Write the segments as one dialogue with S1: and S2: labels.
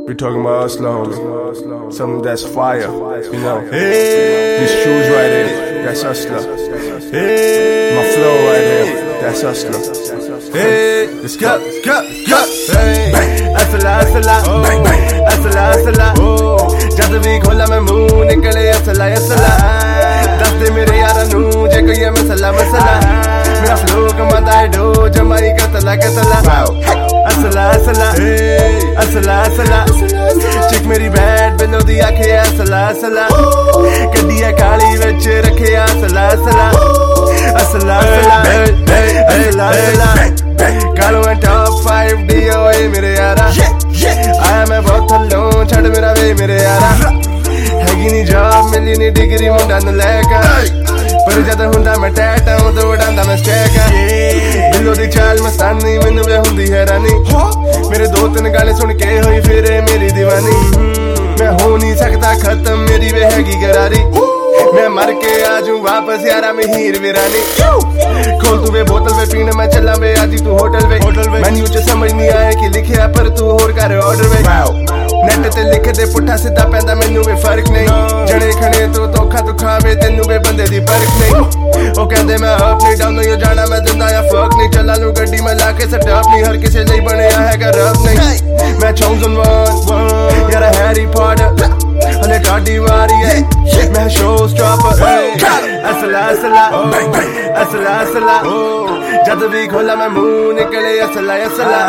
S1: We talking about hustler, homie. Something that's fire, you know. Hey. These shoes right here, that's hustler. Hey. My flow right here, that's hustler.
S2: Hey.
S1: Let's go.
S2: Hey. Hustler, जद भी खोला मैं मुंह निकले असला असला दस दे मेरे यारा नू जे कोई है मसला मसला मेरा फ्लो कमाता है डो जमाई कतला कतला असला असला असला असला चिक मेरी बैट बिलो दी आखे असला असला गड्डी है काली विच रखे असला असला असला असला असला कालो है टॉप 5 DOA मेरे यारा आया मैं बहुत थल्लों छड़ मेरा वे मेरे यारा हैगी नी जॉब मिली नी डिग्री मुंडा नू लैका पर जद हुंदा मैं टैटा उदो उड़ांदा मैं स्टैका दिलों दी चाल मस्तानी मैनू वे हुंदी हैरानी मेरे 2-3 गाने सुन के होई फिर मेरी दीवानी मैं हो नहीं सकता खत्म मेरी वे हैगी गरारी मैं मर के आजू वापस यारा में हीर वीरानी खोल तू वे बोतल वे पीने मैं चला वे आज तू होटल वे मेन्यू च समझ नहीं आया कि लिखिया पर तू होर कर ऑर्डर वे नेट ते लिख दे पुट्ठा सीधा पैंदा मैनू वे फर्क नहीं जड़े खड़े तो धोखा तू खावे तेनू वे बंदे दी परख नहीं ओ कहंदे मैं अप नहीं डाउन यो जाना मैं दिंदा या फक नहीं चला लू गड्डी में लाके सेट अप नहीं हर किसी ਲਈ ਬਣਿਆ ਹੈਗਾ ਰੱਬ ਨਹੀਂ मैं chosen one यारा हैरी पॉटर हले गाड़ी वारी है मैं शो स्टॉपर असला असला असला असला जद भी खोला मैं मुंह निकले असला असला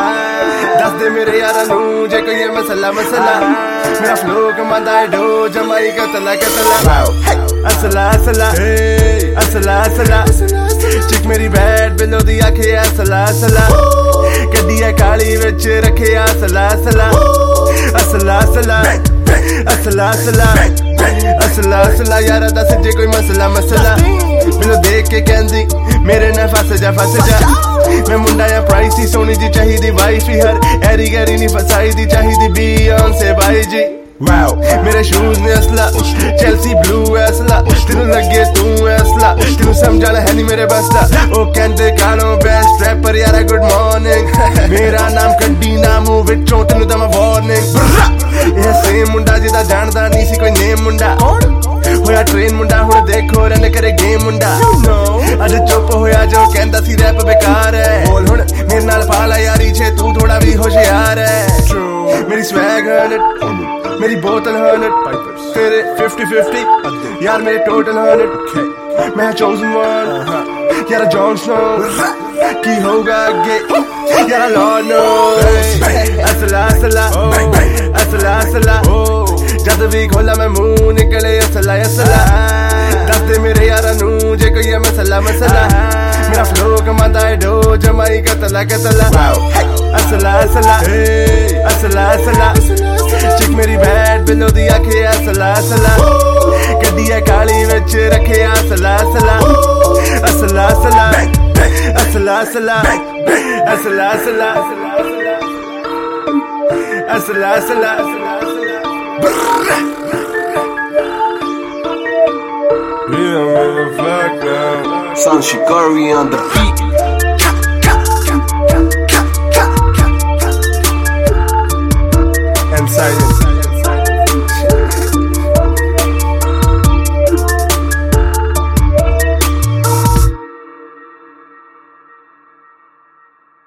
S2: दस दे मेरे यारा नू जे कोई है मसला मसला मेरा फ्लो कमांदा है डो जमाई कतला कतला असला असला असला असला चिक मेरी बैट बिलो दी आखे असला असला गड्डी है काली विच रखे असला असला असला असला असला असला असला असला यारा दस जे कोई मसला मसला मैनू देख के कहंदी मेरे ना फस जा मैं मुंडा या प्राइसी सोनी जी चाहिदी वाइफ ही हर एरी गैरी नी फसाई दी चाहिदी बीयोंसे भाई जी वाओ मेरे शूज ने असला चेल्सी ब्लू असला तेनू लगे तू असला तेनू समझाना है नी मेरे बसला ओ कहंदे कालो बेस्ट रैपर यारा गुड मॉर्निंग मेरा नाम कंडी नामू विचों तेनू दा मैं वार्निंग ये सेम मुंडा जिदा जानदा नहीं सी कोई नेम मुंडा होया ट्रेन मुंडा हुण देखो रन करे गेम मुंडा अज चुप होया जो कहंदा सी रैप बेकार है बोल हुण मेरे नाल पाला यारी छे तू थोड़ा भी होशियार है मेरी स्वैग 100 मेरी बोतल 100 तेरे 50-50 यार मेरे टोटल 100 मैं chosen one यार जॉन स्नो की होगा आगे यार लॉर्ड नोस असला असला असला असला जद भी खोला मैं मुंह निकले असला असला दस दे मेरे यारा नू जे कोई है मसला मसला मेरा फ्लो कमांदा है डो जमाई कतला कतला असला असला असला असला चिक मेरी बैट बिलो दी आखे असला असला गड्डी है काली विच रखे असला असला असला असला असला असला असला असला असला असला
S1: Yeah, motherfucker.
S3: Son Shikari on the beat.